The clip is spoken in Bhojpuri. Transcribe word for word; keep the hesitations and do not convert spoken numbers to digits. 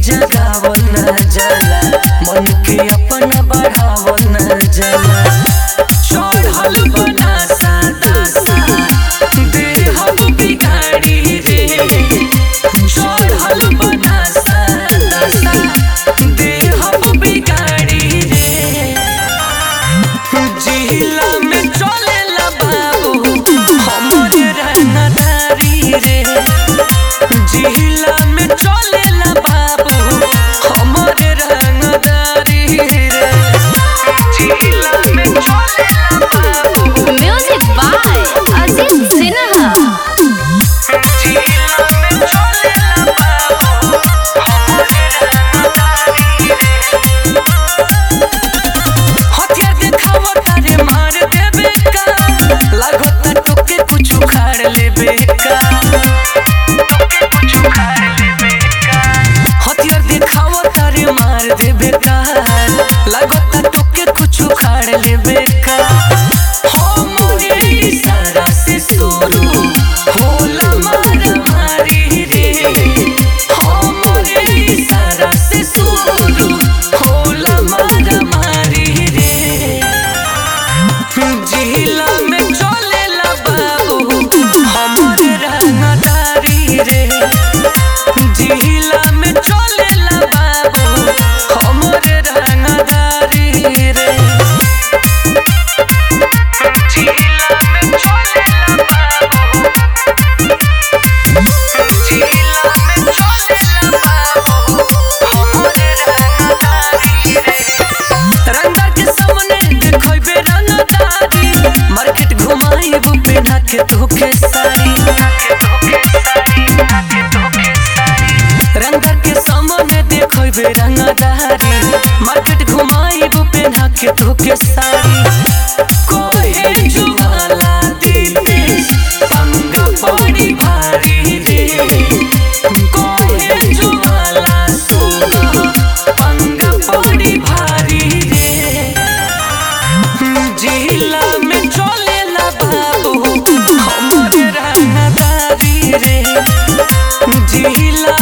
जगावल न जाला, मन के अपना बढ़ावल न जाला। चढ़ल बना सादा सा देह बिगाड़ी रे, चढ़ल बना सादा सा देह बिगाड़ी रे। जिला में चलेला बाबू हमरे रंगदारी रे, जिला में चलेला बाबू हमरे रंगदारी रे, जिला में चलेला बाबू। Music by Ajit Sinha. जिला में चलेला बाबू हमरे रंगदारी रे। हथियार देखावा तारे मार देबे का, लागता टोके कुछ उखाड़ लेबे का, टोके कुछ उखाड़ लेबे का। हथियार देखावा तारे मार देबे का, लागता टोके कुछ उखाड़ लेबे का। हमरे इशारा से शुरू होला मारामारी रे, हमरे इशारा से शुरू होला मारामारी रे। जिला में चलेला बाबू हमरे रंगदारी रे, जिला में चलेला बाबू हमरे रंगदारी रे, जिला में चलेला बाबू, जिला में चलेला बाबू हमरे रंगदारी रे। रंगदार के सामने देखइबे रंगदारी, मार्केट घुमाइब पेन्हा के तोके साड़ी, रंगदार के सामने देखइबे रंगदारी, मार्केट घुमाइब पेन्हा के तोके साड़ी। कोहे जुवाला दिनेश पंगा पड़ी भारी रे, कोहे जुवाला सुगा पंगा पड़ी भारी रे। जिला में चलेला बाबू हमरे रंगदारी रे, जिला